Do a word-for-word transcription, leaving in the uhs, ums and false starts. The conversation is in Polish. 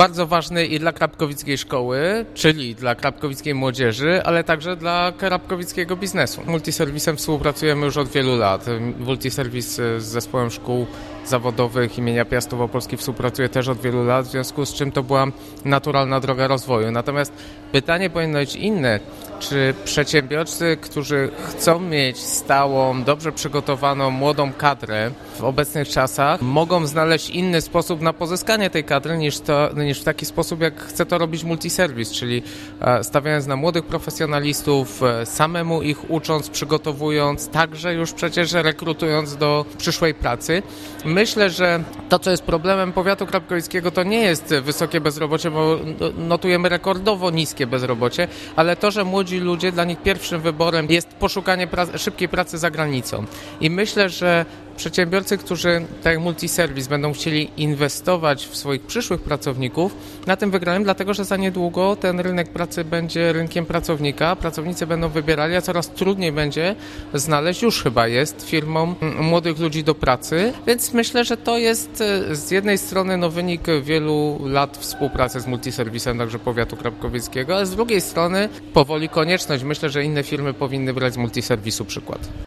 bardzo ważny i dla krapkowickiej szkoły, czyli dla krapkowickiej młodzieży, ale także dla krapkowickiego biznesu. Multiserwisem współpracujemy już od wielu lat. Multiserwis z zespołem szkół zawodowych imienia Piastów Opolskich współpracuje też od wielu lat, w związku z czym to była naturalna droga rozwoju. Natomiast pytanie powinno być inne. Czy przedsiębiorcy, którzy chcą mieć stałą, dobrze przygotowaną, młodą kadrę w obecnych czasach, mogą znaleźć inny sposób na pozyskanie tej kadry niż, to, niż w taki sposób, jak chce to robić multiserwis, czyli stawiając na młodych profesjonalistów, samemu ich ucząc, przygotowując, także już przecież rekrutując do przyszłej pracy. Myślę, że to, co jest problemem powiatu krapkowickiego, to nie jest wysokie bezrobocie, bo notujemy rekordowo niskie bezrobocie, ale to, że młodzi ludzie, dla nich pierwszym wyborem jest poszukanie pra- szybkiej pracy za granicą. I myślę, że przedsiębiorcy, którzy, tak jak Multiserwis, będą chcieli inwestować w swoich przyszłych pracowników, na tym wygrają, dlatego że za niedługo ten rynek pracy będzie rynkiem pracownika, pracownicy będą wybierali, a coraz trudniej będzie znaleźć, już chyba jest, firmom młodych ludzi do pracy, więc myślę, że to jest z jednej strony no, wynik wielu lat współpracy z Multiserwisem, także powiatu krapkowieckiego, a z drugiej strony powoli konieczność. Myślę, że inne firmy powinny brać z Multiserwisu przykład.